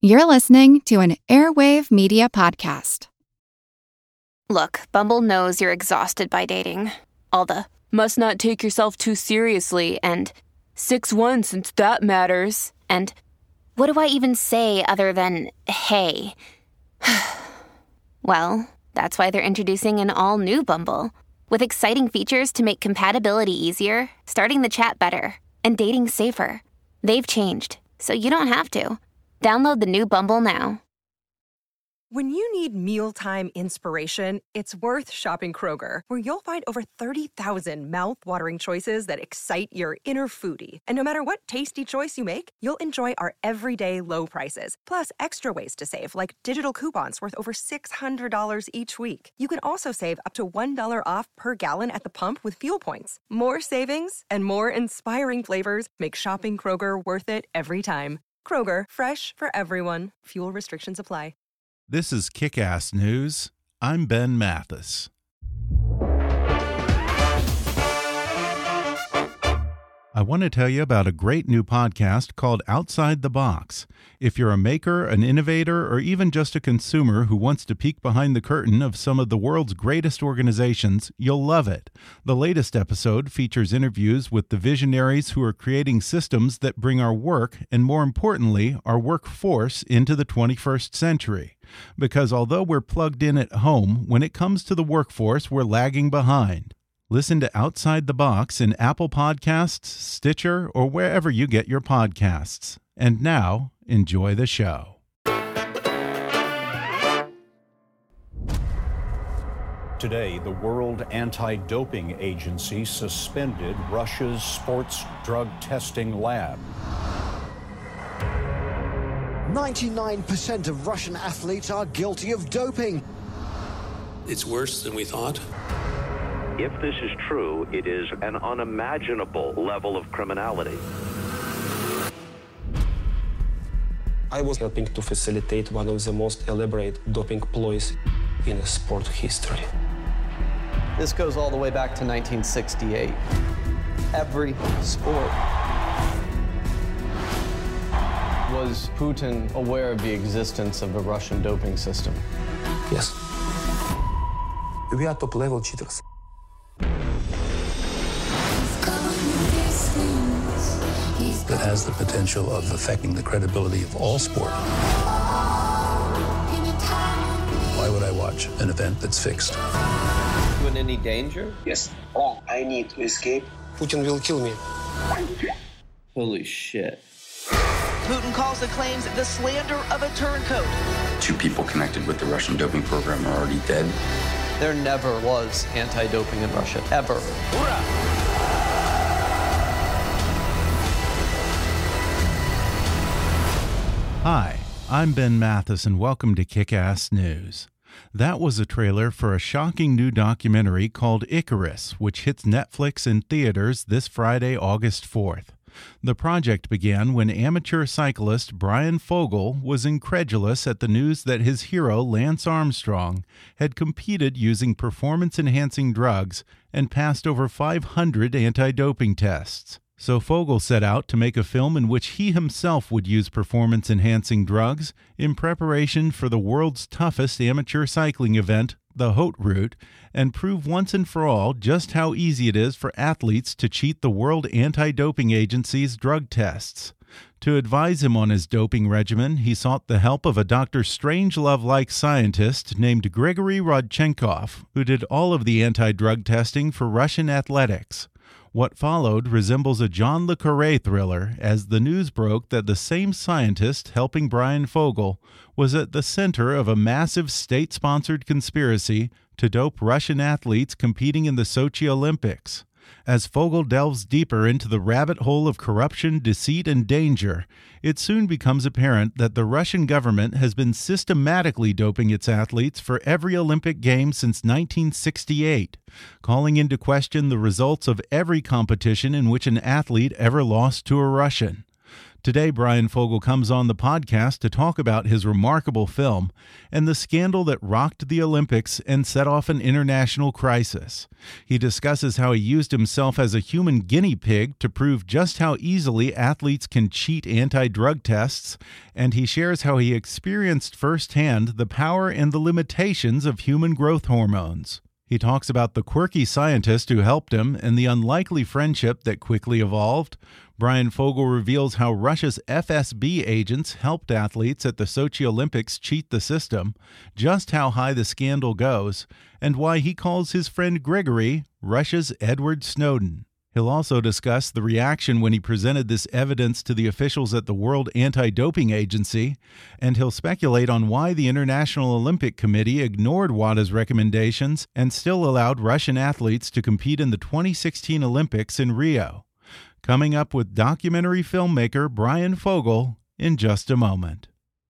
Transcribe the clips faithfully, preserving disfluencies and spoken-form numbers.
You're listening to an Airwave Media Podcast. Look, Bumble knows you're exhausted by dating. All the must not take yourself too seriously and six one since that matters. And what do I even say other than hey? Well, that's why they're introducing an all-new Bumble with exciting features to make compatibility easier, starting the chat better, and dating safer. They've changed, so you don't have to. Download the new Bumble now. When you need mealtime inspiration, it's worth shopping Kroger, where you'll find over thirty thousand mouth-watering choices that excite your inner foodie. And no matter what tasty choice you make, you'll enjoy our everyday low prices, plus extra ways to save, like digital coupons worth over six hundred dollars each week. You can also save up to one dollar off per gallon at the pump with fuel points. More savings and more inspiring flavors make shopping Kroger worth it every time. Kroger, fresh for everyone. Fuel restrictions apply. This is Kick-Ass News. I'm Ben Mathis. I want to tell you about a great new podcast called Outside the Box. If you're a maker, an innovator, or even just a consumer who wants to peek behind the curtain of some of the world's greatest organizations, you'll love it. The latest episode features interviews with the visionaries who are creating systems that bring our work, and more importantly, our workforce, into the twenty-first century. Because although we're plugged in at home, when it comes to the workforce, we're lagging behind. Listen to Outside the Box in Apple Podcasts, Stitcher, or wherever you get your podcasts. And now, enjoy the show. Today, the World Anti-Doping Agency suspended Russia's sports drug testing lab. ninety-nine percent of Russian athletes are guilty of doping. It's worse than we thought. If this is true, it is an unimaginable level of criminality. I was helping to facilitate one of the most elaborate doping ploys in sport history. This goes all the way back to nineteen sixty-eight. Every sport. Was Putin aware of the existence of the Russian doping system? Yes. We are top-level cheaters. That has the potential of affecting the credibility of all sport. Why would I watch an event that's fixed? You in any danger? Yes. Oh, I need to escape. Putin will kill me. Holy shit. Putin calls the claims the slander of a turncoat. Two people connected with the Russian doping program are already dead. There never was anti-doping in Russia, ever. Hoorah! Hi, I'm Ben Mathis, and welcome to Kick-Ass News. That was a trailer for a shocking new documentary called Icarus, which hits Netflix in theaters this Friday, August fourth. The project began when amateur cyclist Brian Fogel was incredulous at the news that his hero, Lance Armstrong, had competed using performance-enhancing drugs and passed over five hundred anti-doping tests. So Fogel set out to make a film in which he himself would use performance-enhancing drugs in preparation for the world's toughest amateur cycling event, the Haute Route, and prove once and for all just how easy it is for athletes to cheat the World Anti-Doping Agency's drug tests. To advise him on his doping regimen, he sought the help of a Doctor Strangelove-like scientist named Grigory Rodchenkov, who did all of the anti-drug testing for Russian athletics. What followed resembles a John le Carré thriller, as the news broke that the same scientist helping Brian Fogel was at the center of a massive state-sponsored conspiracy to dope Russian athletes competing in the Sochi Olympics. As Fogel delves deeper into the rabbit hole of corruption, deceit, and danger, it soon becomes apparent that the Russian government has been systematically doping its athletes for every Olympic Games since nineteen sixty-eight, calling into question the results of every competition in which an athlete ever lost to a Russian. Today, Bryan Fogel comes on the podcast to talk about his remarkable film and the scandal that rocked the Olympics and set off an international crisis. He discusses how he used himself as a human guinea pig to prove just how easily athletes can cheat anti-drug tests, and he shares how he experienced firsthand the power and the limitations of human growth hormones. He talks about the quirky scientist who helped him and the unlikely friendship that quickly evolved. Bryan Fogel reveals how Russia's F S B agents helped athletes at the Sochi Olympics cheat the system, just how high the scandal goes, and why he calls his friend Grigory Russia's Edward Snowden. He'll also discuss the reaction when he presented this evidence to the officials at the World Anti-Doping Agency, and he'll speculate on why the International Olympic Committee ignored WADA's recommendations and still allowed Russian athletes to compete in the twenty sixteen Olympics in Rio. Coming up with documentary filmmaker Bryan Fogel in just a moment.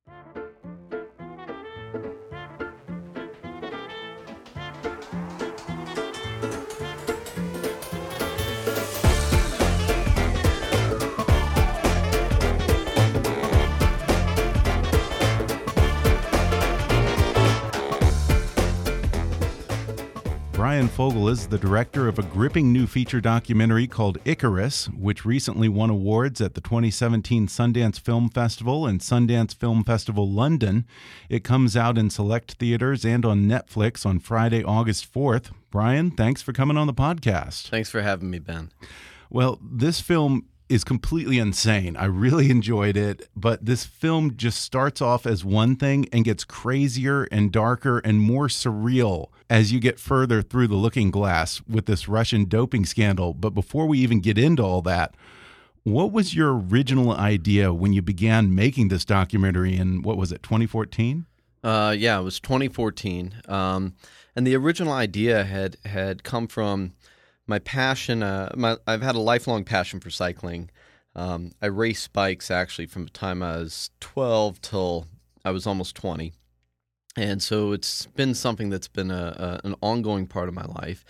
Bryan Fogel is the director of a gripping new feature documentary called Icarus, which recently won awards at the twenty seventeen Sundance Film Festival and Sundance Film Festival London. It comes out in select theaters and on Netflix on Friday, August fourth. Bryan, thanks for coming on the podcast. Thanks for having me, Ben. Well, this film is completely insane. I really enjoyed it, but this film just starts off as one thing and gets crazier and darker and more surreal as you get further through the looking glass with this Russian doping scandal. But before we even get into all that, what was your original idea when you began making this documentary in, what was it, twenty fourteen? Uh, yeah, it was twenty fourteen. Um, and the original idea had, had come from my passion. Uh, my, I've had a lifelong passion for cycling. Um, I raced bikes actually from the time I was twelve till I was almost twenty. And so it's been something that's been a, a, an ongoing part of my life.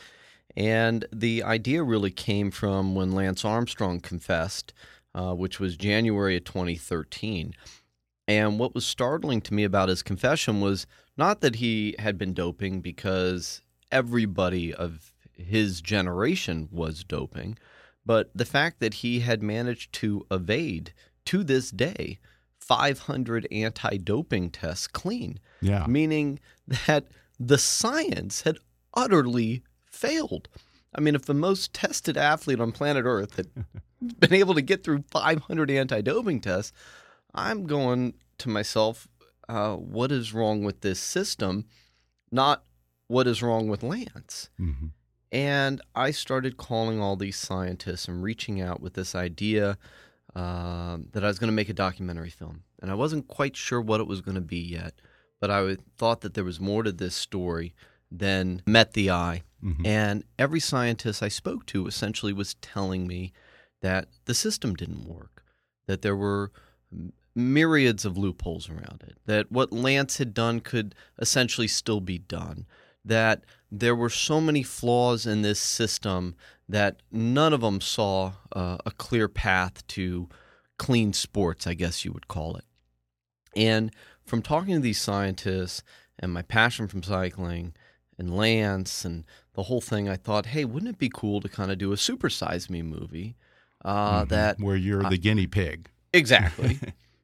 And the idea really came from when Lance Armstrong confessed, uh, which was January of twenty thirteen. And what was startling to me about his confession was not that he had been doping, because everybody of his generation was doping, but the fact that he had managed to evade, to this day, five hundred anti-doping tests clean. Yeah. Meaning that the science had utterly failed. I mean, if the most tested athlete on planet Earth had been able to get through five hundred anti-doping tests, I'm going to myself, uh, what is wrong with this system? Not what is wrong with Lance. Mm-hmm. And I started calling all these scientists and reaching out with this idea uh, that I was going to make a documentary film. And I wasn't quite sure what it was going to be yet, but I thought that there was more to this story than met the eye. Mm-hmm. And every scientist I spoke to essentially was telling me that the system didn't work, that there were myriads of loopholes around it, that what Lance had done could essentially still be done, that there were so many flaws in this system that none of them saw uh, a clear path to clean sports, I guess you would call it. And from talking to these scientists and my passion from cycling and Lance and the whole thing, I thought, hey, wouldn't it be cool to kind of do a Super Size Me movie uh, mm-hmm. that where you're uh, the guinea pig. Exactly.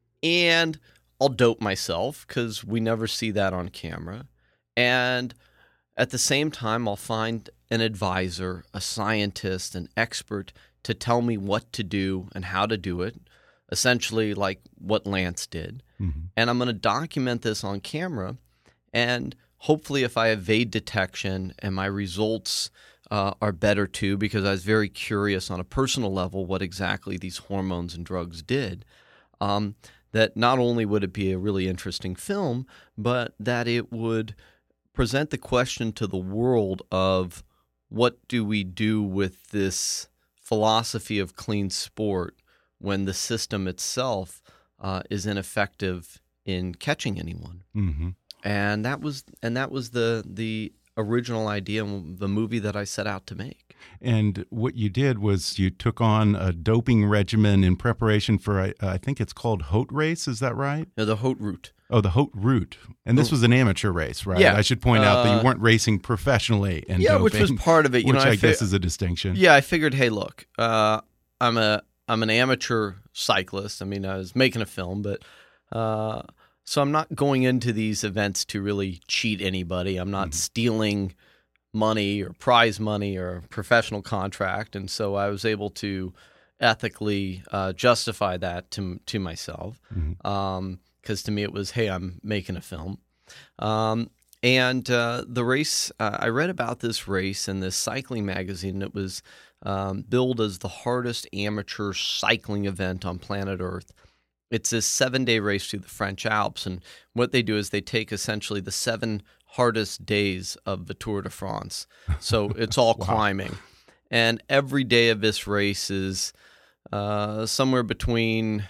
And I'll dope myself because we never see that on camera. And at the same time, I'll find an advisor, a scientist, an expert to tell me what to do and how to do it, essentially like what Lance did. Mm-hmm. And I'm going to document this on camera. And hopefully if I evade detection and my results uh, are better too, because I was very curious on a personal level what exactly these hormones and drugs did, um, that not only would it be a really interesting film, but that it would present the question to the world of what do we do with this philosophy of clean sport when the system itself uh, is ineffective in catching anyone. Mm-hmm. And that was and that was the the original idea and the movie that I set out to make. And what you did was you took on a doping regimen in preparation for, I, I think it's called Haute Race, is that right? No, the Haute Route. Oh, the Haute Route. And this was an amateur race, right? Yeah. I should point out that Uh, you weren't racing professionally in yeah, doping, which was part of it. You which know, I, I guess fi- is a distinction. Yeah, I figured, hey, look, uh, I'm a I'm an amateur cyclist. I mean, I was making a film, but uh, so I'm not going into these events to really cheat anybody. I'm not mm-hmm. stealing money or prize money or a professional contract, and so I was able to ethically uh, justify that to to myself. Mm-hmm. Um, because to me it was, hey, I'm making a film. Um, and uh, the race, uh, I read about this race in this cycling magazine. It was um, billed as the hardest amateur cycling event on planet Earth. It's a seven-day race through the French Alps, and what they do is they take essentially the seven hardest days of the Tour de France. So it's all wow. climbing. And every day of this race is uh, somewhere between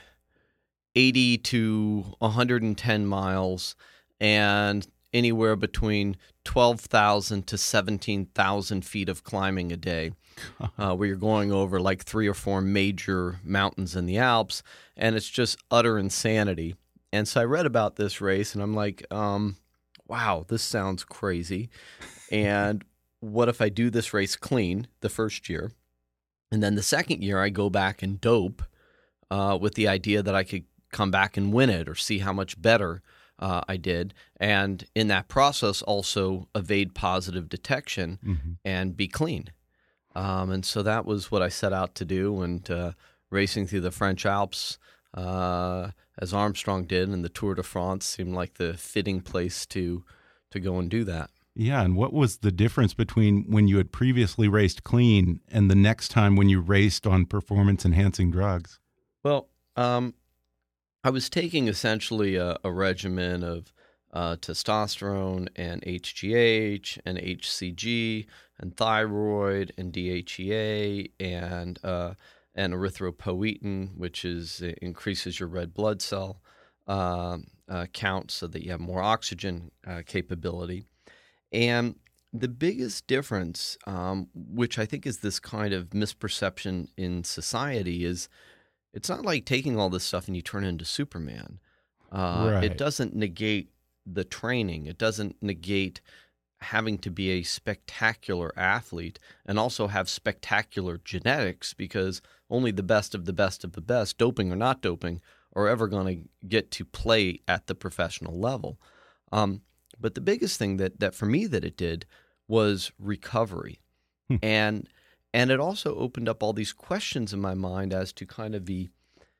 eighty to one hundred ten miles, and anywhere between twelve thousand to seventeen thousand feet of climbing a day, uh, where you're going over like three or four major mountains in the Alps, and it's just utter insanity. And so I read about this race, and I'm like, um, wow, this sounds crazy. And what if I do this race clean the first year, and then the second year I go back and dope uh, with the idea that I could come back and win it or see how much better uh, I did, and in that process also evade positive detection mm-hmm. and be clean. Um, and so that was what I set out to do, and uh, racing through the French Alps uh, as Armstrong did, and the Tour de France seemed like the fitting place to to go and do that. Yeah, and what was the difference between when you had previously raced clean and the next time when you raced on performance-enhancing drugs? Well, um, I was taking essentially a, a regimen of uh, testosterone and H G H and H C G and thyroid and D H E A and uh, and erythropoietin, which is uh, increases your red blood cell uh, uh, count so that you have more oxygen uh, capability. And the biggest difference, um, which I think is this kind of misperception in society, is it's not like taking all this stuff and you turn into Superman. Uh, right. It doesn't negate the training. It doesn't negate having to be a spectacular athlete and also have spectacular genetics, because only the best of the best of the best, doping or not doping, are ever going to get to play at the professional level. Um, but the biggest thing that, that for me that it did was recovery. Hmm. And and it also opened up all these questions in my mind as to kind of the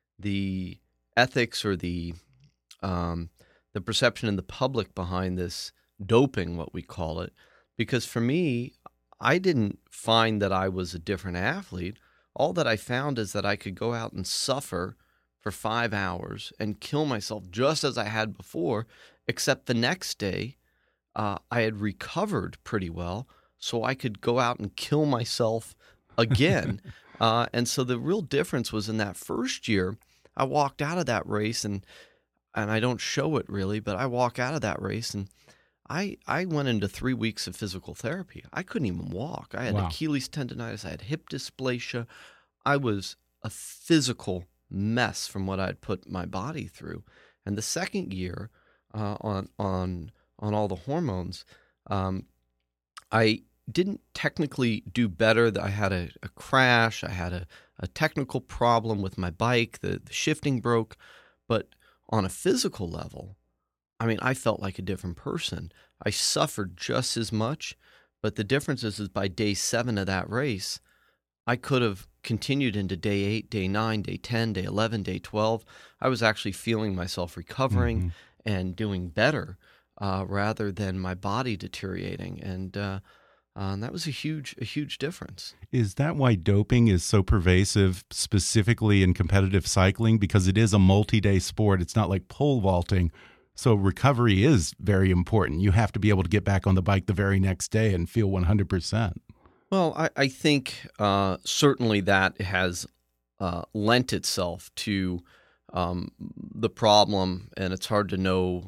the ethics or the um, the perception in the public behind this doping, what we call it. Because for me, I didn't find that I was a different athlete. All that I found is that I could go out and suffer for five hours and kill myself just as I had before, except the next day uh, I had recovered pretty well, so I could go out and kill myself again. uh, and so the real difference was in that first year, I walked out of that race, and and I don't show it really, but I walk out of that race, and I I went into three weeks of physical therapy. I couldn't even walk. I had wow. Achilles tendonitis. I had hip dysplasia. I was a physical mess from what I'd put my body through. And the second year, uh, on on on all the hormones, um, I didn't technically do better. I had a, a crash. I had a, a technical problem with my bike. The, the shifting broke. But on a physical level, I mean, I felt like a different person. I suffered just as much, but the difference is, is by day seven of that race, I could have continued into day eight, day nine, day ten, day eleven, day twelve. I was actually feeling myself recovering mm-hmm. and doing better uh, rather than my body deteriorating. And, uh, uh, and that was a huge, a huge difference. Is that why doping is so pervasive, specifically in competitive cycling? Because it is a multi-day sport. It's not like pole vaulting. So recovery is very important. You have to be able to get back on the bike the very next day and feel one hundred percent. Well, I, I think uh, certainly that has uh, lent itself to um, the problem, and it's hard to know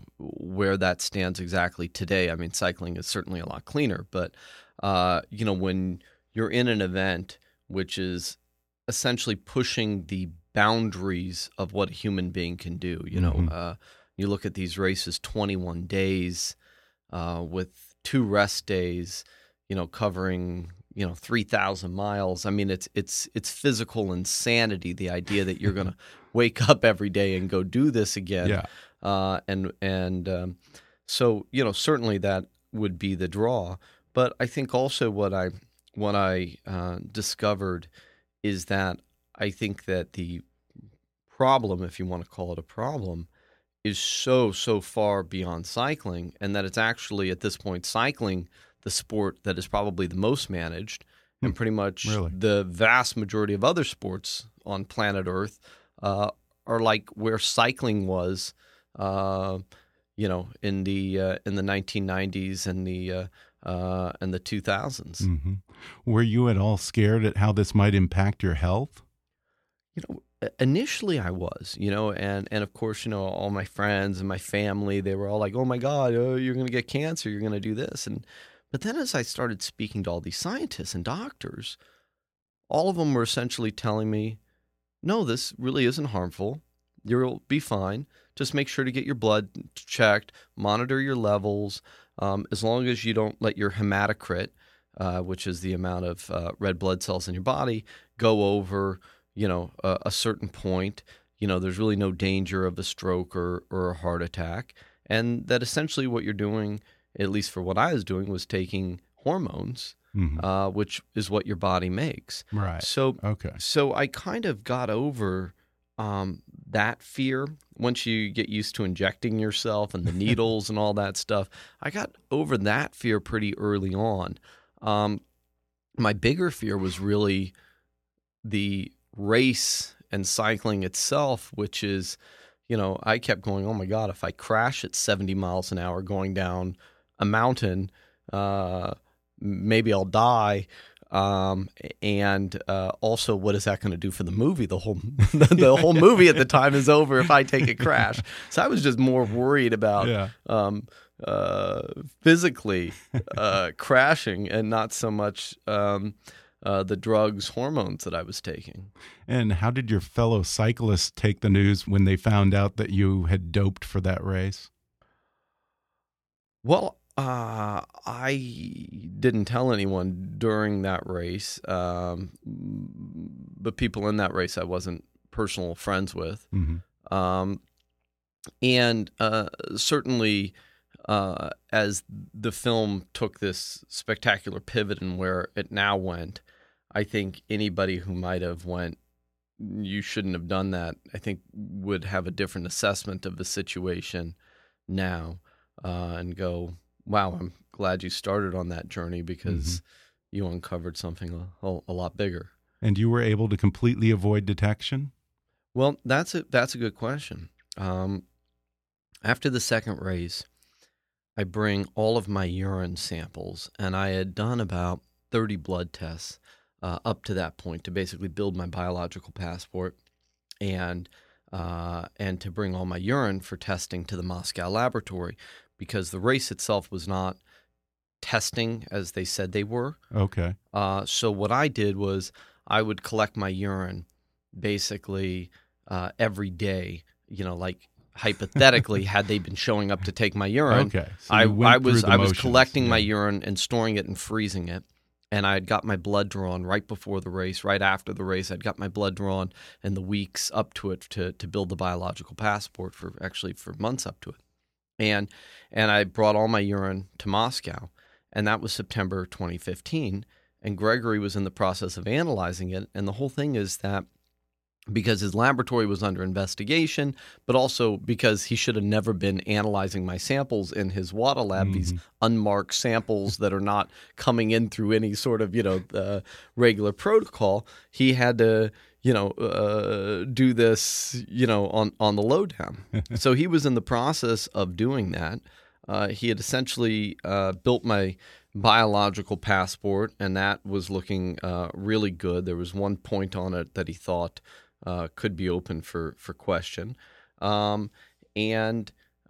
where that stands exactly today. I mean, cycling is certainly a lot cleaner, but uh, you know, when you're in an event which is essentially pushing the boundaries of what a human being can do, you know, Mm-hmm. uh, you look at these races, twenty-one days uh, with two rest days, you know, covering you know three thousand miles. I mean, it's it's it's physical insanity. The idea that you're going to wake up every day and go do this again. Yeah. Uh, and and um, so you know certainly that would be the draw. But I think also what I what I uh, discovered is that I think that the problem, if you want to call it a problem, is so so far beyond cycling, and that it's actually at this point cycling the sport that is probably the most managed, and pretty much Really? the vast majority of other sports on planet Earth uh, are like where cycling was. Uh, you know, in the uh, in the nineteen nineties and the uh, uh, and the two thousands. Mm-hmm. Were you at all scared at how this might impact your health? You know, initially I was, you know, and and of course, you know, all my friends and my family, they were all like, "Oh my God, oh, you're going to get cancer, you're going to do this," and but then as I started speaking to all these scientists and doctors, all of them were essentially telling me, "No, this really isn't harmful. You'll be fine. Just make sure to get your blood checked, monitor your levels. Um, as long as you don't let your hematocrit, uh, which is the amount of uh, red blood cells in your body, go over, you know, a, a certain point. You know, there's really no danger of a stroke or or a heart attack. And that essentially what you're doing, at least for what I was doing, was taking hormones." Mm-hmm. Uh, which is what your body makes. Right. So, okay. So I kind of got over um, that fear once you get used to injecting yourself and the needles and all that stuff. I got over that fear pretty early on. Um, my bigger fear was really the race and cycling itself, which is, you know, I kept going, oh my God, if I crash at seventy miles an hour going down a mountain, uh, maybe I'll die. Um, and uh, also, what is that going to do for the movie? The whole the whole movie at the time is over if I take a crash. So I was just more worried about yeah. um, uh, physically uh, crashing and not so much um, uh, the drugs, hormones that I was taking. And how did your fellow cyclists take the news when they found out that you had doped for that race? Well, Uh, I didn't tell anyone during that race, um, but people in that race I wasn't personal friends with. Mm-hmm. Um, and uh, certainly uh, as the film took this spectacular pivot and where it now went, I think anybody who might have went, you shouldn't have done that, I think would have a different assessment of the situation now uh, and go, wow, I'm glad you started on that journey because mm-hmm. you uncovered something a, a lot bigger. And you were able to completely avoid detection? Well, that's a, that's a good question. Um, after the second race, I bring all of my urine samples, and I had done about thirty blood tests uh, up to that point to basically build my biological passport and uh, and to bring all my urine for testing to the Moscow laboratory, because the race itself was not testing as they said they were. Okay. Uh, so what I did was I would collect my urine basically uh, every day, you know, like hypothetically, had they been showing up to take my urine, okay. So I, I was I was motions. collecting yeah. my urine and storing it and freezing it. And I had got my blood drawn right before the race, right after the race. I'd got my blood drawn in the weeks up to it to, to build the biological passport for actually for months up to it. And and I brought all my urine to Moscow, and that was September twenty fifteen. And Gregory was in the process of analyzing it. And the whole thing is that because his laboratory was under investigation, but also because he should have never been analyzing my samples in his WADA lab, mm-hmm. these unmarked samples that are not coming in through any sort of, you know, uh, regular protocol, he had to, you know, uh, do this, you know, on, on the lowdown. So he was in the process of doing that. Uh, he had essentially uh, built my biological passport, and that was looking uh, really good. There was one point on it that he thought uh, could be open for, for question. Um, and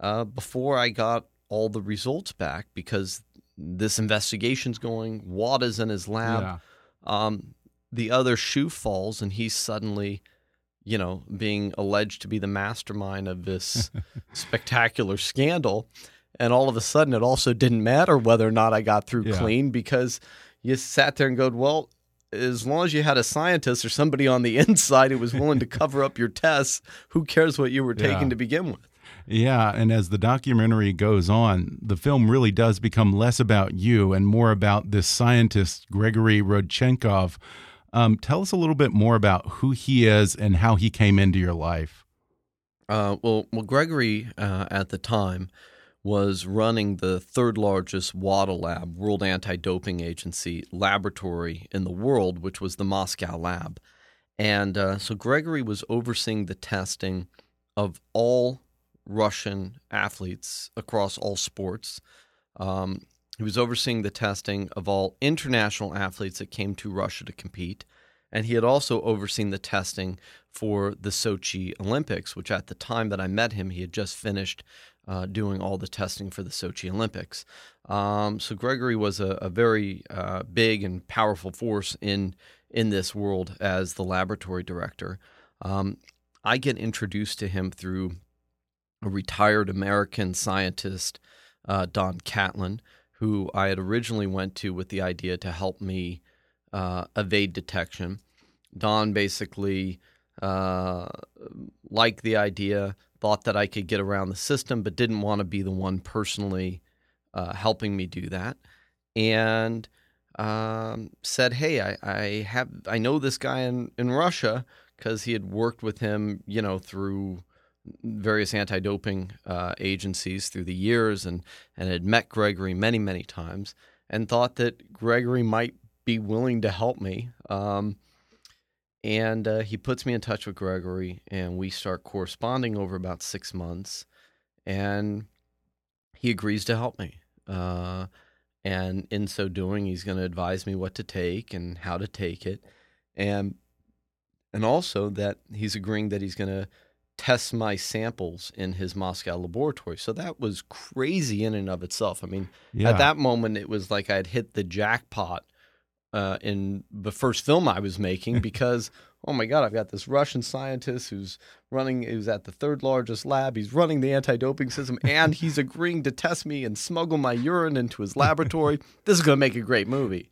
uh, before I got all the results back because this investigation's going. WADA's in his lab. Yeah. Um, the other shoe falls, and he's suddenly, you know, being alleged to be the mastermind of this spectacular scandal. And all of a sudden, it also didn't matter whether or not I got through Yeah. clean because you sat there and go, well, as long as you had a scientist or somebody on the inside who was willing to cover up your tests, who cares what you were taking Yeah. to begin with? Yeah, and as the documentary goes on, the film really does become less about you and more about this scientist, Gregory Rodchenkov. Um, tell us a little bit more about who he is and how he came into your life. Uh, well, well, Gregory uh, at the time was running the third largest WADA lab, World Anti-Doping Agency laboratory in the world, which was the Moscow lab. And uh, so Gregory was overseeing the testing of all Russian athletes across all sports. Um, he was overseeing the testing of all international athletes that came to Russia to compete. And he had also overseen the testing for the Sochi Olympics, which at the time that I met him, he had just finished uh, doing all the testing for the Sochi Olympics. Um, so Gregory was a, a very uh, big and powerful force in in this world as the laboratory director. Um, I get introduced to him through a retired American scientist, uh, Don Catlin, who I had originally went to with the idea to help me uh, evade detection. Don basically uh, liked the idea, thought that I could get around the system, but didn't want to be the one personally uh, helping me do that, and um, said, "Hey, I, I have I know this guy in, in Russia because he had worked with him, you know, through various anti-doping uh, agencies through the years, and and had met Gregory many many times, and thought that Gregory might be willing to help me." Um, And uh, he puts me in touch with Gregory, and we start corresponding over about six months. And he agrees to help me. Uh, and in so doing, he's going to advise me what to take and how to take it. And and also that he's agreeing that he's going to test my samples in his Moscow laboratory. So that was crazy in and of itself. I mean, Yeah. at that moment, it was like I had hit the jackpot Uh, in the first film I was making because, oh my God, I've got this Russian scientist who's running, who's at the third largest lab. He's running the anti-doping system, and he's agreeing to test me and smuggle my urine into his laboratory. This is going to make a great movie.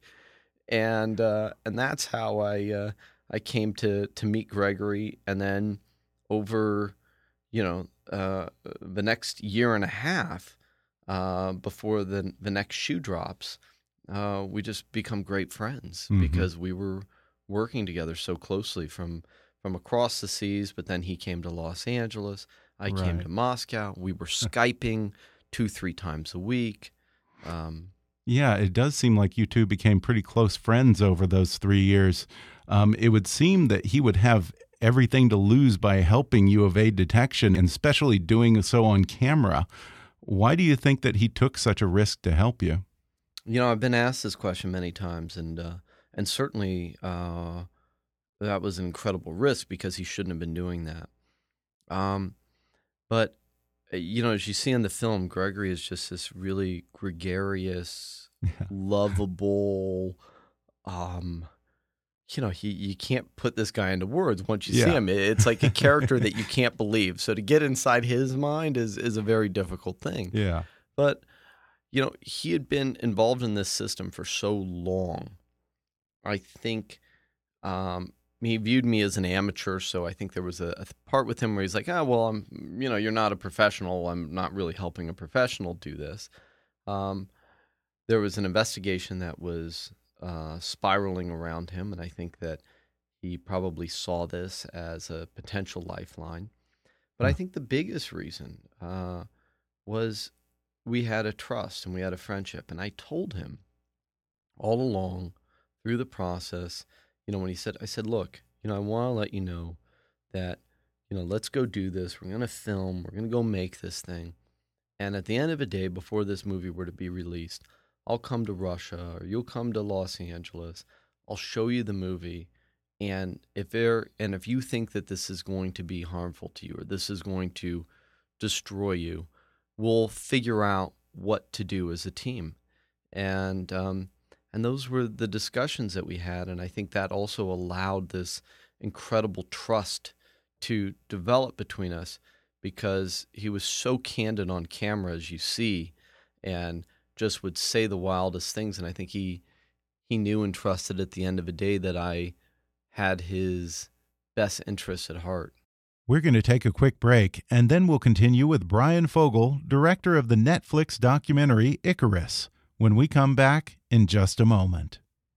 And uh, and that's how I uh, I came to to meet Gregory. And then over, you know, uh, the next year and a half uh, before the the next shoe drops, Uh, we just become great friends Mhm. because we were working together so closely from from across the seas. But then he came to Los Angeles. I came Right. to Moscow. We were Skyping two, three times a week. Um, Yeah, it does seem like you two became pretty close friends over those three years. Um, it would seem that he would have everything to lose by helping you evade detection, and especially doing so on camera. Why do you think that he took such a risk to help you? You know, I've been asked this question many times, and uh, and certainly uh, that was an incredible risk because he shouldn't have been doing that. Um, but uh, you know, as you see in the film, Gregory is just this really gregarious, Yeah. lovable. Um, you know, he you can't put this guy into words once you see Yeah. him. It's like a character that you can't believe. So to get inside his mind is is a very difficult thing. Yeah. But you know, he had been involved in this system for so long. I think um, he viewed me as an amateur, so I think there was a, a part with him where he's like, "Oh, well, I'm, you know, you're not a professional. I'm not really helping a professional do this." Um, there was an investigation that was uh, spiraling around him, and I think that he probably saw this as a potential lifeline. But I think the biggest reason uh, was we had a trust and we had a friendship. And I told him all along through the process, you know, when he said, I said, look, you know, I want to let you know that, you know, let's go do this. We're going to film. We're going to go make this thing. And at the end of the day, before this movie were to be released, I'll come to Russia or you'll come to Los Angeles. I'll show you the movie. And if there, and if you think that this is going to be harmful to you or this is going to destroy you, we'll figure out what to do as a team. And um, and those were the discussions that we had, and I think that also allowed this incredible trust to develop between us, because he was so candid on camera, as you see, and just would say the wildest things. And I think he he knew and trusted at the end of the day that I had his best interests at heart. We're going to take a quick break, and then we'll continue with Bryan Fogel, director of the Netflix documentary Icarus, when we come back in just a moment.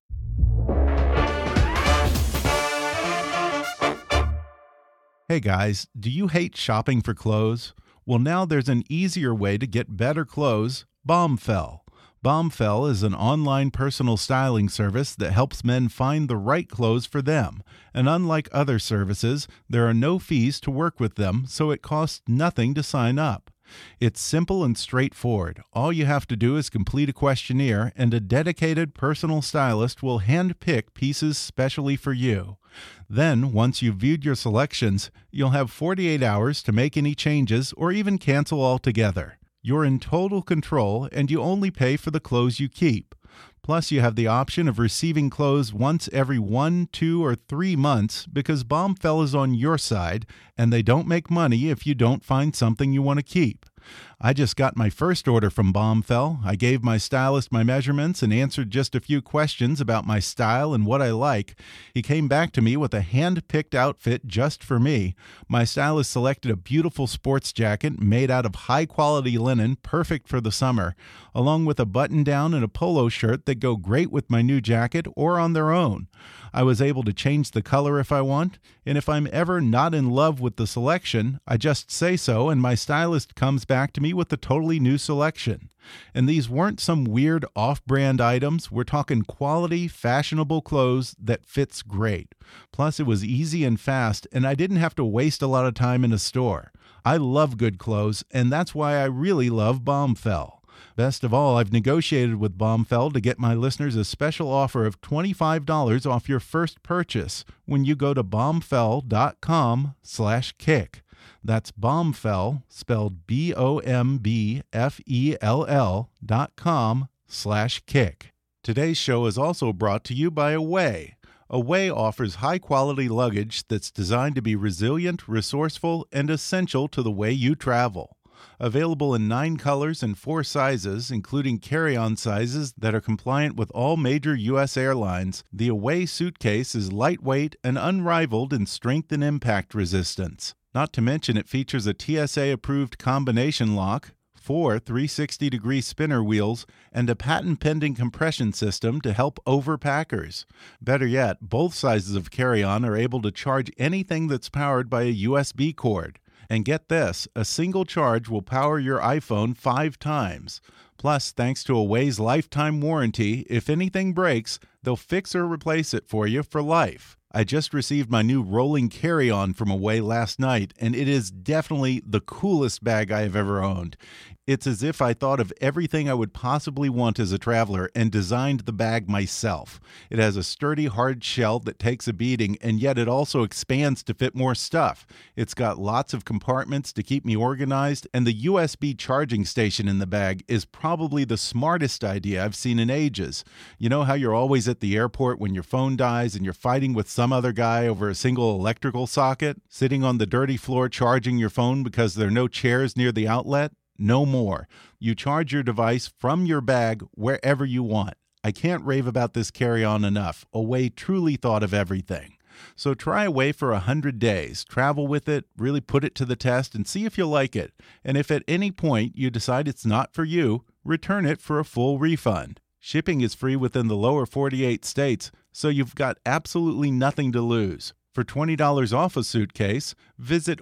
Hey guys, do you hate shopping for clothes? Well, now there's an easier way to get better clothes, Bombfell. Bombfell is an online personal styling service that helps men find the right clothes for them. And unlike other services, there are no fees to work with them, so it costs nothing to sign up. It's simple and straightforward. All you have to do is complete a questionnaire, and a dedicated personal stylist will hand-pick pieces specially for you. Then, once you've viewed your selections, you'll have forty-eight hours to make any changes or even cancel altogether. You're in total control, and you only pay for the clothes you keep. Plus, you have the option of receiving clothes once every one, two, or three months because Bombfell is on your side, and they don't make money if you don't find something you want to keep. I just got my first order from Bombfell. I gave my stylist my measurements and answered just a few questions about my style and what I like. He came back to me with a hand-picked outfit just for me. My stylist selected a beautiful sports jacket made out of high-quality linen, perfect for the summer, along with a button-down and a polo shirt that go great with my new jacket or on their own. I was able to change the color if I want, and if I'm ever not in love with the selection, I just say so, and my stylist comes back to me with a totally new selection. And these weren't some weird off-brand items. We're talking quality, fashionable clothes that fits great. Plus, it was easy and fast, and I didn't have to waste a lot of time in a store. I love good clothes, and that's why I really love Bombfell. Best of all, I've negotiated with Bombfell to get my listeners a special offer of twenty-five dollars off your first purchase when you go to bombfell.com slash kick. That's Bombfell, spelled B O M B F E L L dot com slash kick. Today's show is also brought to you by Away. Away offers high-quality luggage that's designed to be resilient, resourceful, and essential to the way you travel. Available in nine colors and four sizes, including carry-on sizes that are compliant with all major U S airlines, the Away suitcase is lightweight and unrivaled in strength and impact resistance. Not to mention it features a T S A-approved combination lock, four three hundred sixty degree spinner wheels, and a patent-pending compression system to help overpackers. Better yet, both sizes of carry-on are able to charge anything that's powered by a U S B cord. And get this, a single charge will power your iPhone five times. Plus, thanks to Away's lifetime warranty, if anything breaks, they'll fix or replace it for you for life. I just received my new rolling carry-on from Away last night, and it is definitely the coolest bag I have ever owned. It's as if I thought of everything I would possibly want as a traveler and designed the bag myself. It has a sturdy, hard shell that takes a beating, and yet it also expands to fit more stuff. It's got lots of compartments to keep me organized, and the U S B charging station in the bag is probably the smartest idea I've seen in ages. You know how you're always at the airport when your phone dies and you're fighting with some other guy over a single electrical socket, sitting on the dirty floor charging your phone because there are no chairs near the outlet? No more. You charge your device from your bag wherever you want. I can't rave about this carry-on enough. Away truly thought of everything. So try Away for one hundred days. Travel with it, really put it to the test, and see if you like it. And if at any point you decide it's not for you, return it for a full refund. Shipping is free within the lower forty-eight states, so you've got absolutely nothing to lose. For twenty dollars off a suitcase, visit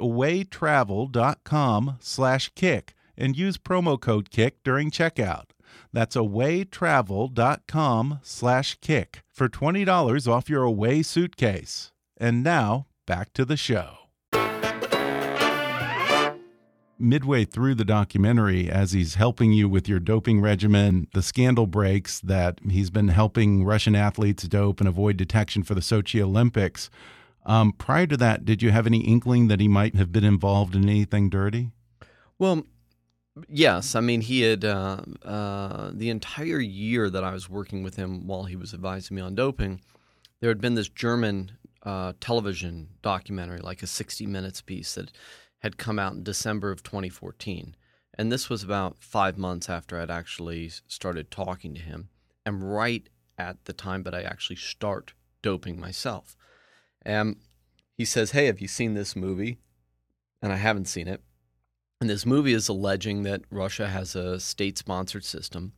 awaytravel.com slash kick and use promo code KICK during checkout. That's awaytravel.com slash kick for twenty dollars off your Away suitcase. And now, back to the show. Midway through the documentary, as he's helping you with your doping regimen, the scandal breaks that he's been helping Russian athletes dope and avoid detection for the Sochi Olympics. Um, prior to that, did you have any inkling that he might have been involved in anything dirty? Well, Yes, I mean, he had uh, uh, the entire year that I was working with him while he was advising me on doping, there had been this German uh, television documentary, like a sixty minutes piece that had come out in December of twenty fourteen. And this was about five months after I'd actually started talking to him, and right at the time that I actually start doping myself. And he says, hey, have you seen this movie? And I haven't seen it. And this movie is alleging that Russia has a state-sponsored system.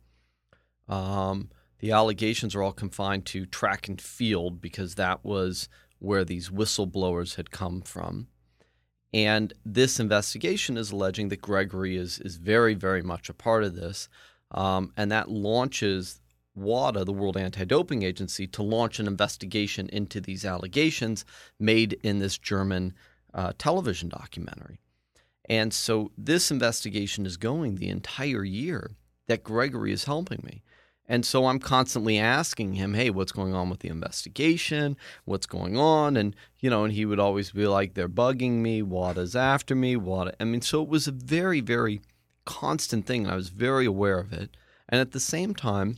Um, the allegations are all confined to track and field because that was where these whistleblowers had come from. And this investigation is alleging that Gregory is is very, very much a part of this. Um, and that launches WADA, the World Anti-Doping Agency, to launch an investigation into these allegations made in this German uh, television documentary. And so this investigation is going the entire year that Gregory is helping me. And so I'm constantly asking him, hey, what's going on with the investigation? What's going on? And, you know, and he would always be like, they're bugging me. WADA's after me. WADA. I mean, so it was a very, very constant thing. And I was very aware of it. And at the same time,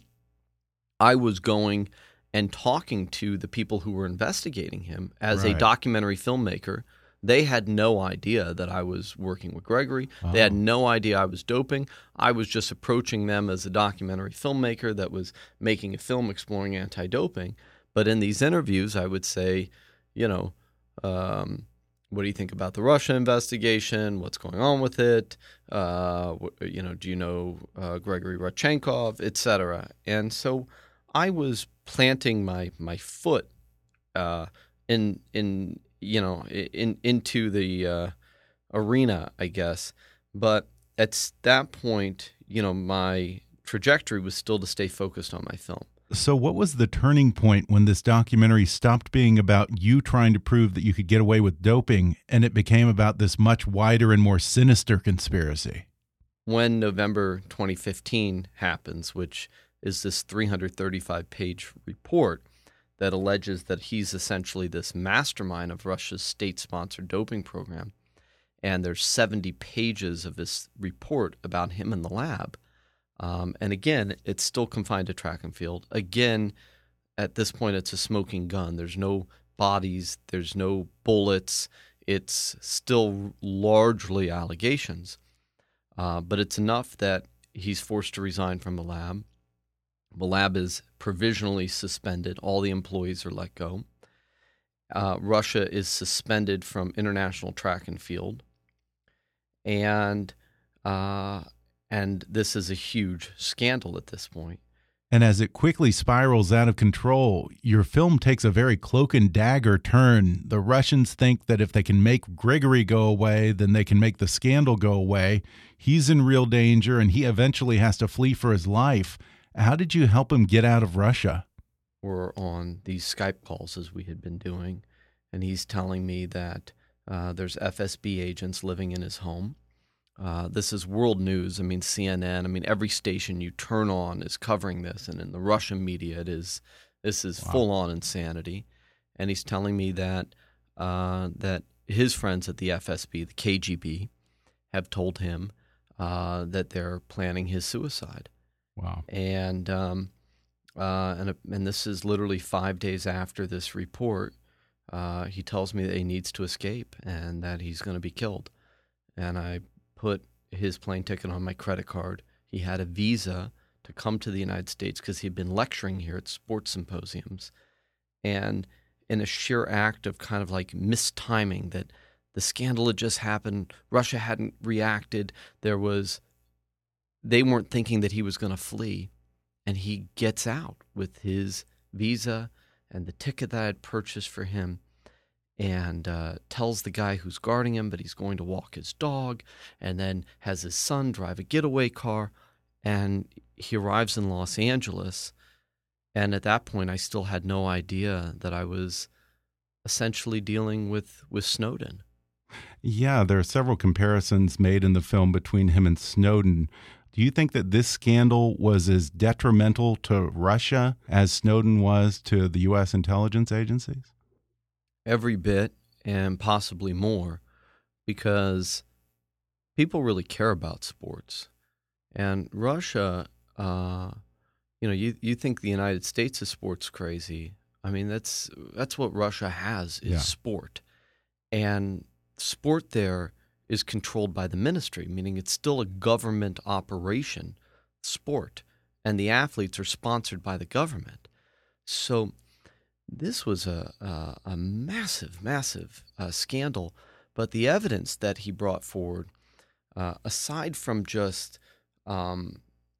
I was going and talking to the people who were investigating him as right. a documentary filmmaker. They had no idea that I was working with Gregory. Oh. They had no idea I was doping. I was just approaching them as a documentary filmmaker that was making a film exploring anti-doping. But in these interviews, I would say, you know, um, what do you think about the Russia investigation? What's going on with it? Uh, what, you know, do you know uh, Gregory Rodchenkov, et cetera? And so I was planting my my foot uh, in in. you know, in into the uh, arena, I guess. But at that point, you know, my trajectory was still to stay focused on my film. So what was the turning point when this documentary stopped being about you trying to prove that you could get away with doping and it became about this much wider and more sinister conspiracy? When November twenty fifteen happens, which is this three hundred thirty-five page report that alleges that he's essentially this mastermind of Russia's state-sponsored doping program. And there's seventy pages of this report about him in the lab. Um, and again, it's still confined to track and field. Again, at this point, it's a smoking gun. There's no bodies. There's no bullets. It's still largely allegations. Uh, but it's enough that he's forced to resign from the lab. The lab is provisionally suspended. All the employees are let go. Uh, Russia is suspended from international track and field. And uh, and this is a huge scandal at this point. And as it quickly spirals out of control, your film takes a very cloak and dagger turn. The Russians think that if they can make Gregory go away, then they can make the scandal go away. He's in real danger, and he eventually has to flee for his life. How did you help him get out of Russia? We're on these Skype calls as we had been doing, and he's telling me that uh, there's F S B agents living in his home. Uh, this is world news. I mean, C N N. I mean, every station you turn on is covering this, and in the Russian media, it is this is wow. full-on insanity. And he's telling me that uh, that his friends at the F S B, the K G B, have told him uh, that they're planning his suicide. Wow. And um, uh, and and this is literally five days after this report. Uh, he tells me that he needs to escape and that he's going to be killed. And I put his plane ticket on my credit card. He had a visa to come to the United States because he'd been lecturing here at sports symposiums. And in a sheer act of kind of like mistiming that the scandal had just happened, Russia hadn't reacted, there was... They weren't thinking that he was going to flee, and he gets out with his visa and the ticket that I had purchased for him, and uh, tells the guy who's guarding him that he's going to walk his dog, and then has his son drive a getaway car, and he arrives in Los Angeles. And at that point, I still had no idea that I was essentially dealing with, with Snowden. Yeah, there are several comparisons made in the film between him and Snowden. Do you think that this scandal was as detrimental to Russia as Snowden was to the U S intelligence agencies? Every bit, and possibly more, because people really care about sports. And Russia, uh, you know, you, you think the United States is sports crazy. I mean, that's that's what Russia has is Yeah. sport. And sport there is controlled by the ministry, meaning it's still a government operation, sport. And the athletes are sponsored by the government. So this was a, a, a massive, massive uh, scandal. But the evidence that he brought forward, uh, aside from just um,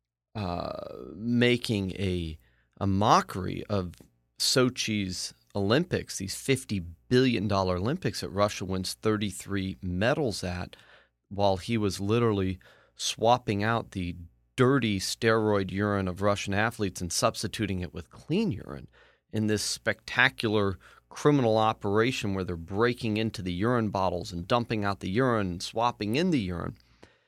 uh, making a, a mockery of Sochi's Olympics, these fifty billion dollars Olympics that Russia wins thirty-three medals at, while he was literally swapping out the dirty steroid urine of Russian athletes and substituting it with clean urine in this spectacular criminal operation where they're breaking into the urine bottles and dumping out the urine and swapping in the urine.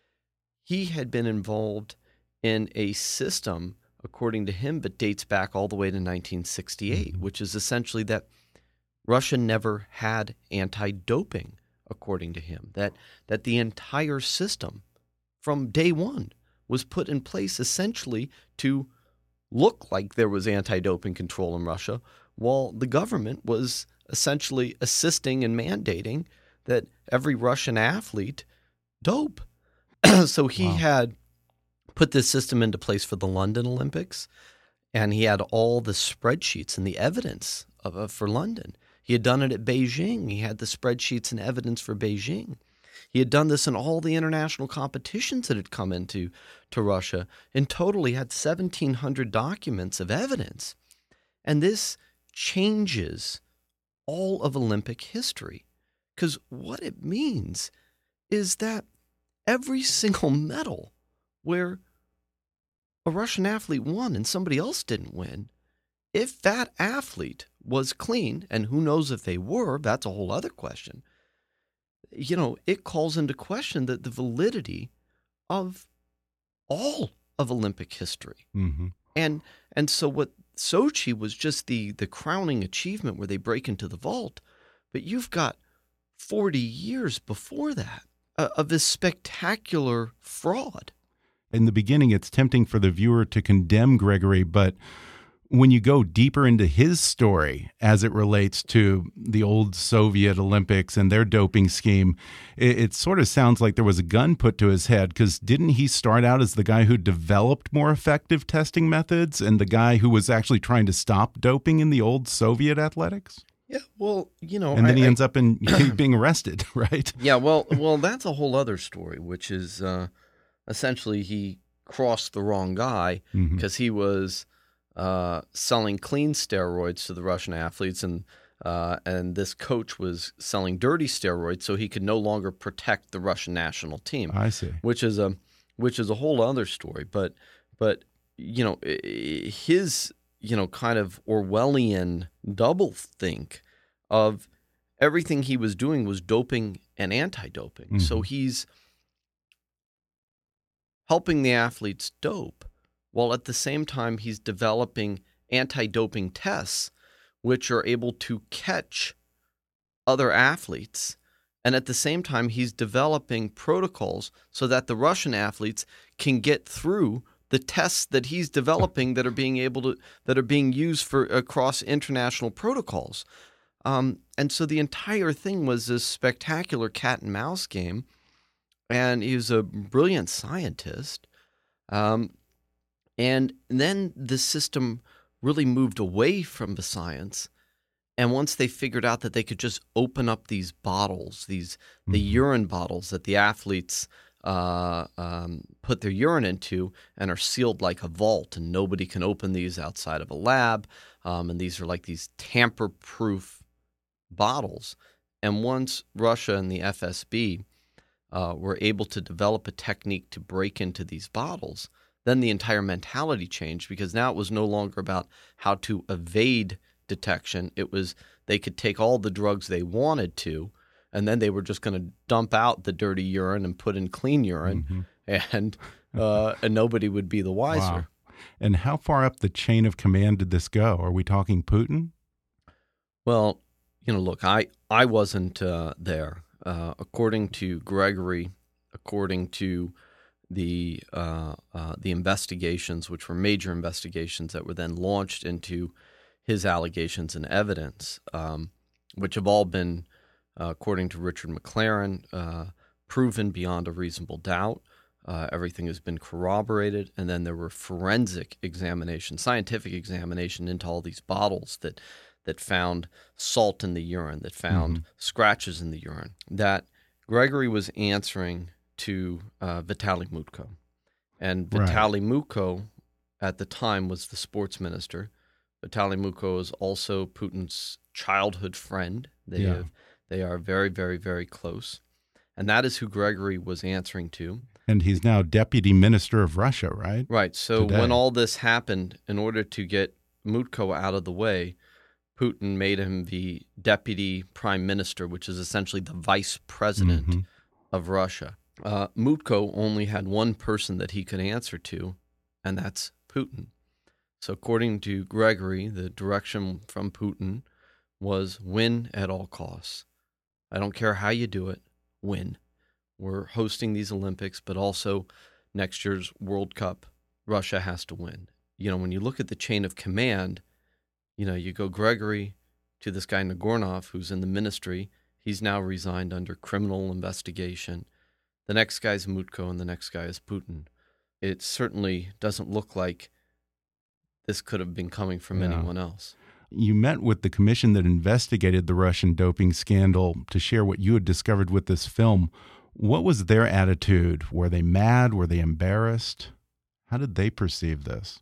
He had been involved in a system, according to him, that dates back all the way to nineteen sixty-eight, mm-hmm. which is essentially that Russia never had anti-doping, according to him, that that the entire system from day one was put in place essentially to look like there was anti-doping control in Russia, while the government was essentially assisting and mandating that every Russian athlete dope. So he wow. had put this system into place for the London Olympics, and he had all the spreadsheets and the evidence of, of for London. He had done it at Beijing. He had the spreadsheets and evidence for Beijing. He had done this in all the international competitions that had come into to Russia. In total, he had seventeen hundred documents of evidence. And this changes all of Olympic history, because what it means is that every single medal where a Russian athlete won and somebody else didn't win, if that athlete was clean, and who knows if they were, that's a whole other question, you know, it calls into question the, the validity of all of Olympic history. Mm-hmm. And and so what Sochi was just the the crowning achievement where they break into the vault, but you've got forty years before that uh, of this spectacular fraud. In the beginning, it's tempting for the viewer to condemn Gregory, but when you go deeper into his story as it relates to the old Soviet Olympics and their doping scheme, it, it sort of sounds like there was a gun put to his head, because didn't he start out as the guy who developed more effective testing methods and the guy who was actually trying to stop doping in the old Soviet athletics? Yeah, well, you know, and then I, he ends I, up in being arrested, right? Yeah, well, well, that's a whole other story, which is uh, essentially he crossed the wrong guy because mm-hmm. he was uh, selling clean steroids to the Russian athletes, and uh, and this coach was selling dirty steroids, so he could no longer protect the Russian national team. I see, which is a which is a whole other story. But but you know, his you know kind of Orwellian doublethink of everything he was doing was doping and anti-doping. Mm-hmm. So he's helping the athletes dope, while at the same time he's developing anti-doping tests which are able to catch other athletes. And at the same time, he's developing protocols so that the Russian athletes can get through the tests that he's developing that are being able to that are being used for across international protocols. Um, and so the entire thing was this spectacular cat and mouse game. And he was a brilliant scientist. Um, and then the system really moved away from the science. And once they figured out that they could just open up these bottles, these mm-hmm. the urine bottles that the athletes uh, um, put their urine into and are sealed like a vault, and nobody can open these outside of a lab. Um, and these are like these tamper-proof bottles. And once Russia and the F S B Uh, were able to develop a technique to break into these bottles, then the entire mentality changed, because now it was no longer about how to evade detection. It was they could take all the drugs they wanted to, and then they were just going to dump out the dirty urine and put in clean urine, mm-hmm. and uh, and nobody would be the wiser. Wow. And how far up the chain of command did this go? Are we talking Putin? Well, you know, look, I, I wasn't uh, there. Uh, according to Gregory, according to the uh, uh, the investigations, which were major investigations that were then launched into his allegations and evidence, um, which have all been, uh, according to Richard McLaren, uh, proven beyond a reasonable doubt. Uh, everything has been corroborated, and then there were forensic examination, scientific examination into all these bottles that that found salt in the urine, that found mm-hmm. scratches in the urine, that Gregory was answering to uh, Vitaly Mutko. And Vitaly right. Mutko, at the time, was the sports minister. Vitaly Mutko is also Putin's childhood friend. They yeah. have, they are very, very, very close. And that is who Gregory was answering to. And he's now deputy minister of Russia, right? Right. So Today. when all this happened, in order to get Mutko out of the way, Putin made him the deputy prime minister, which is essentially the vice president mm-hmm. of Russia. Uh, Mutko only had one person that he could answer to, and that's Putin. So according to Gregory, the direction from Putin was win at all costs. I don't care how you do it, win. We're hosting these Olympics, but also next year's World Cup, Russia has to win. You know, when you look at the chain of command, you know, you go Gregory to this guy Nagornov, who's in the ministry. He's now resigned under criminal investigation. The next guy's Mutko, and the next guy is Putin. It certainly doesn't look like this could have been coming from yeah. anyone else. You met with the commission that investigated the Russian doping scandal to share what you had discovered with this film. What was their attitude? Were they mad? Were they embarrassed? How did they perceive this?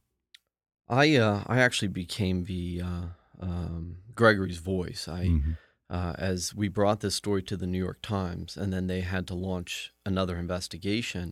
I uh, I actually became the uh, um, Gregory's voice. I mm-hmm. uh, as we brought this story to the New York Times, and then they had to launch another investigation.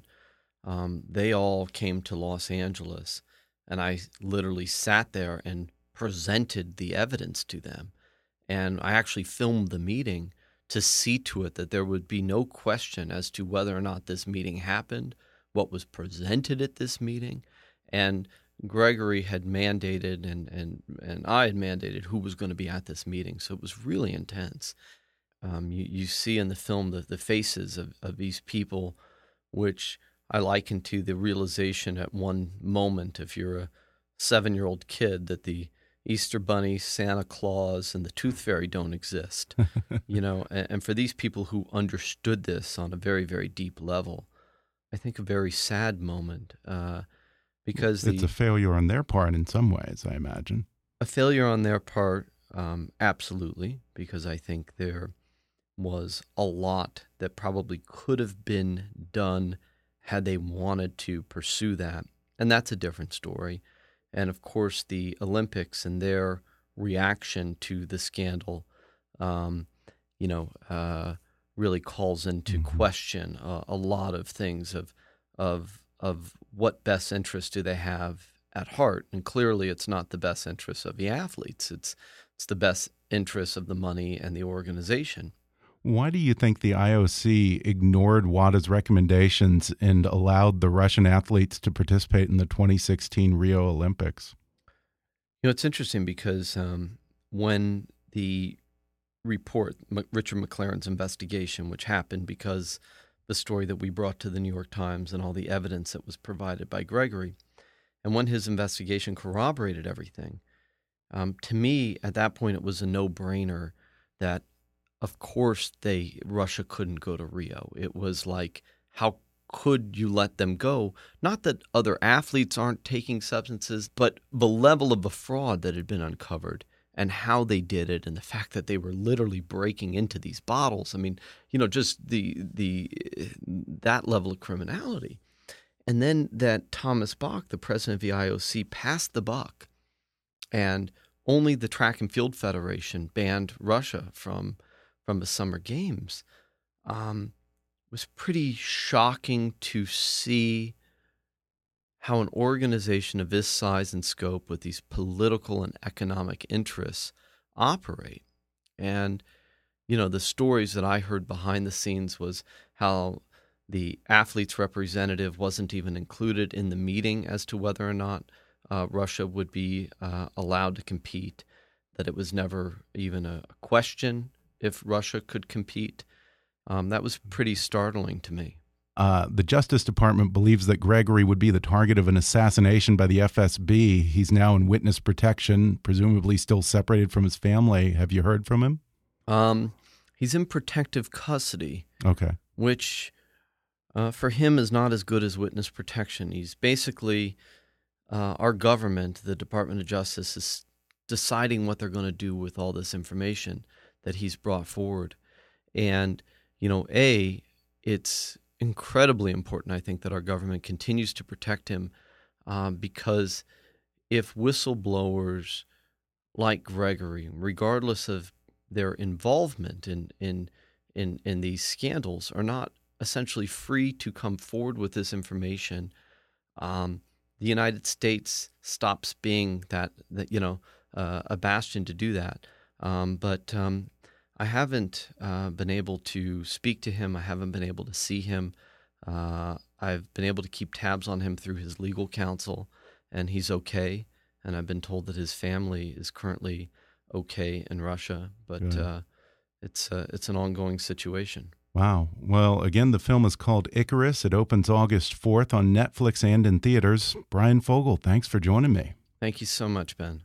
Um, they all came to Los Angeles, and I literally sat there and presented the evidence to them. And I actually filmed the meeting to see to it that there would be no question as to whether or not this meeting happened, what was presented at this meeting, and Gregory had mandated and, and, and I had mandated who was going to be at this meeting. So it was really intense. Um, you, you see in the film the, the faces of, of these people, which I liken to the realization at one moment, if you're a seven-year-old kid, that the Easter Bunny, Santa Claus, and the Tooth Fairy don't exist. you know, and, and for these people who understood this on a very, very deep level, I think a very sad moment. Uh, Because it's the, a failure on their part in some ways, I imagine. A failure on their part, um, absolutely, because I think there was a lot that probably could have been done had they wanted to pursue that. And that's a different story. And of course, the Olympics and their reaction to the scandal, um, you know, uh, really calls into mm-hmm. question uh, a lot of things of of. of what best interest do they have at heart. And clearly it's not the best interest of the athletes. It's it's the best interest of the money and the organization. Why do you think the I O C ignored WADA's recommendations and allowed the Russian athletes to participate in the twenty sixteen Rio Olympics? You know, it's interesting because um, when the report, M Richard McLaren's investigation, which happened because the story that we brought to the New York Times and all the evidence that was provided by Gregory. And when his investigation corroborated everything, um, to me, at that point, it was a no-brainer that, of course, they Russia couldn't go to Rio. It was like, how could you let them go? Not that other athletes aren't taking substances, but the level of the fraud that had been uncovered and how they did it, and the fact that they were literally breaking into these bottles. I mean, you know, just the the that level of criminality. And then that Thomas Bach, the president of the I O C, passed the buck, and only the Track and Field Federation banned Russia from from the Summer Games. Um, it was pretty shocking to see how an organization of this size and scope with these political and economic interests operate. And, you know, the stories that I heard behind the scenes was how the athletes' representative wasn't even included in the meeting as to whether or not uh, Russia would be uh, allowed to compete, that it was never even a question if Russia could compete. Um, that was pretty startling to me. Uh, the Justice Department believes that Gregory would be the target of an assassination by the F S B. He's now in witness protection, presumably still separated from his family. Have you heard from him? Um, he's in protective custody. Okay. Which uh, for him is not as good as witness protection. He's basically, uh, our government, the Department of Justice, is deciding what they're going to do with all this information that he's brought forward. And, you know, A, it's incredibly important, I think, that our government continues to protect him um, because if whistleblowers like Gregory, regardless of their involvement in, in, in, in these scandals, are not essentially free to come forward with this information, um, the United States stops being that, that you know, uh, a bastion to do that. Um, but um, I haven't uh, been able to speak to him. I haven't been able to see him. Uh, I've been able to keep tabs on him through his legal counsel, and he's okay. And I've been told that his family is currently okay in Russia, but uh, it's uh, it's an ongoing situation. Wow. Well, again, the film is called Icarus. It opens August fourth on Netflix and in theaters. Bryan Fogel, thanks for joining me. Thank you so much, Ben.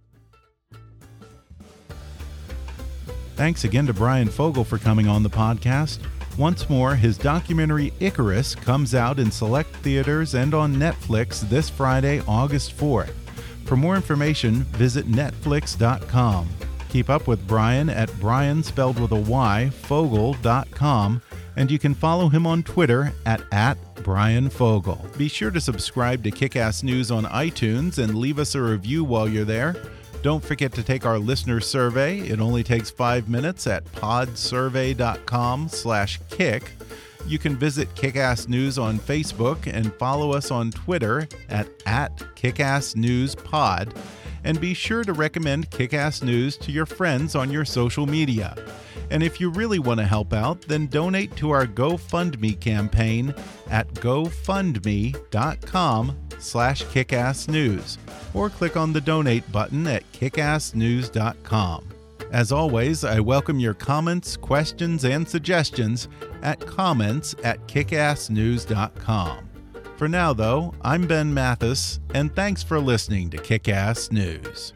Thanks again to Bryan Fogel for coming on the podcast. Once more, his documentary Icarus comes out in select theaters and on Netflix this Friday, August fourth. For more information, visit netflix dot com. Keep up with Bryan at Bryan, spelled with a Y, Fogel dot com, and you can follow him on Twitter at, at Bryan Fogel. Be sure to subscribe to Kick-Ass News on iTunes and leave us a review while you're there. Don't forget to take our listener survey. It only takes five minutes at podsurvey dot com slash kick. You can visit Kick-Ass News on Facebook and follow us on Twitter at, at KickassNewsPod. And be sure to recommend Kick-Ass News to your friends on your social media. And if you really want to help out, then donate to our GoFundMe campaign at gofundme dot com slash kickassnews, or click on the donate button at kickass news dot com. As always, I welcome your comments, questions, and suggestions at comments at kickass news dot com. For now, though, I'm Ben Mathis, and thanks for listening to Kick-Ass News.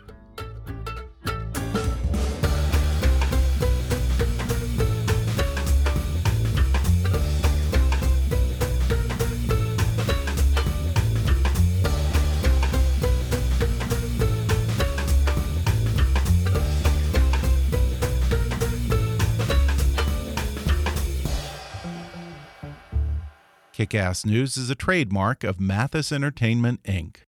Kick-Ass News is a trademark of Mathis Entertainment, Incorporated